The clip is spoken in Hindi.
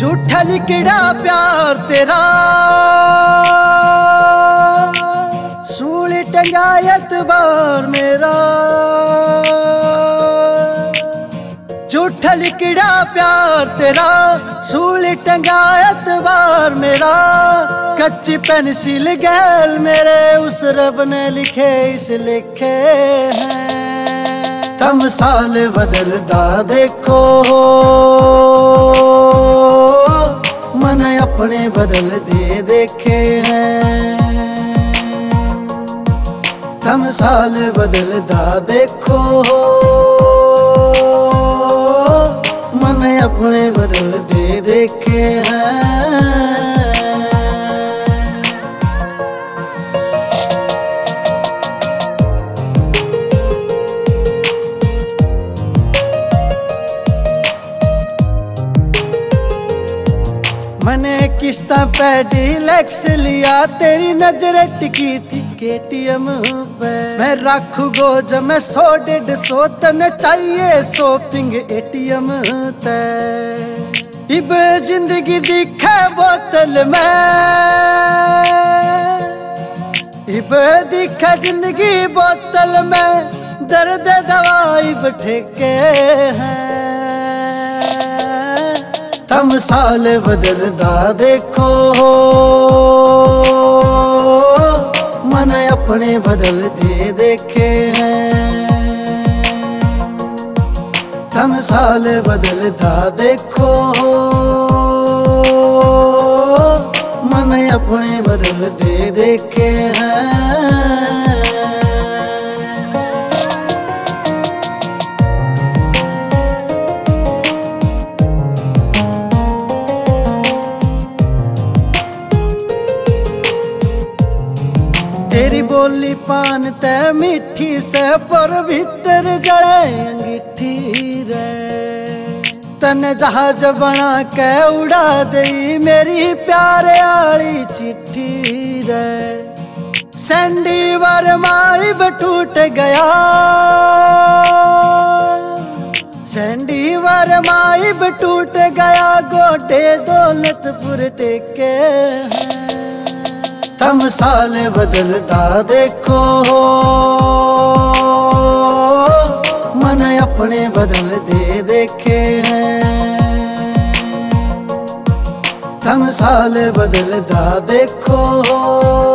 झूठा लिखड़ा प्यार तेरा, सूली टंगायत बार मेरा। झूठा लिखड़ा प्यार तेरा, सूली टंगायत बार मेरा। कच्ची पेंसिल गैल मेरे उस रब ने लिखे इस लिखे हैं। तमसाल बदलदा देखो मन अपने बदल दे देखे हैं। तमसाल बदलदा देखो मन अपने बदल दे देखे हैं। मैंने किस्ता पे डीलक्स लिया, तेरी नजर टिकी थी KTM पे। मैं रखू गोज में 100-150 तन चाहिए शॉपिंग ATM ते। इब जिंदगी दिखे बोतल में, इब दिखे जिंदगी बोतल में। दर्द दवाई बठेके हैं। तमसाल बदलदा देखो मन अपने बदल दे देखे हैं। तमसाल बदलदा देखो मन अपने बदल दे देखे हैं। तेरी बोली पान ते मीठी से पर भीतर जड़े अंगीठी रे। तन जहाज बना के उड़ा दई मेरी प्यारे आली चिट्ठी रे। सैंडी वरमाई टूट गया, सैंडी वरमाई टूट गया। गोटे दौलतपुर टेके हैं। तमसाल बदलदा देखो मन अपने बदल दे देखे हैं। तमसाल बदलदा देखो